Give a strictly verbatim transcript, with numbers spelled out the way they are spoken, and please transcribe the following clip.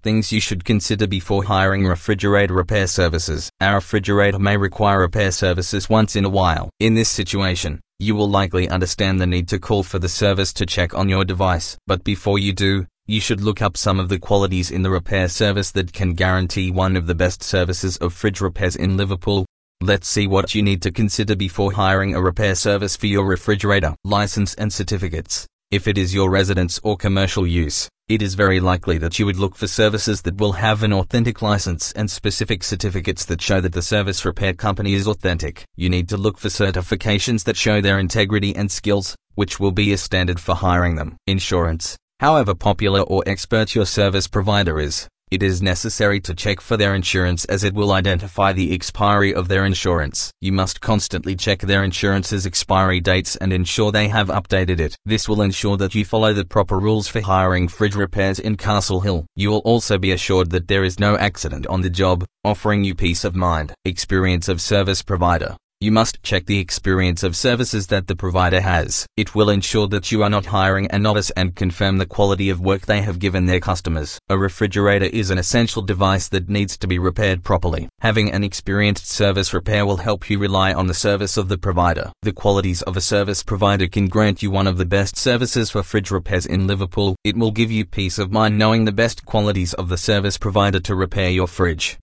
Things you should consider before hiring refrigerator repair services. Our refrigerator may require repair services once in a while. In this situation, you will likely understand the need to call for the service to check on your device. But before you do, you should look up some of the qualities in the repair service that can guarantee one of the best services of fridge repairs in Liverpool. Let's see what you need to consider before hiring a repair service for your refrigerator. License and certificates. If it is your residence or commercial use, it is very likely that you would look for services that will have an authentic license and specific certificates that show that the service repair company is authentic. You need to look for certifications that show their integrity and skills, which will be a standard for hiring them. Insurance. However popular or expert your service provider is, it is necessary to check for their insurance as it will identify the expiry of their insurance. You must constantly check their insurance's expiry dates and ensure they have updated it. This will ensure that you follow the proper rules for hiring fridge repairs in Castle Hill. You will also be assured that there is no accident on the job, offering you peace of mind. Experience of service provider. You must check the experience of services that the provider has. It will ensure that you are not hiring a novice and confirm the quality of work they have given their customers. A refrigerator is an essential device that needs to be repaired properly. Having an experienced service repair will help you rely on the service of the provider. The qualities of a service provider can grant you one of the best services for fridge repairs in Liverpool. It will give you peace of mind knowing the best qualities of the service provider to repair your fridge.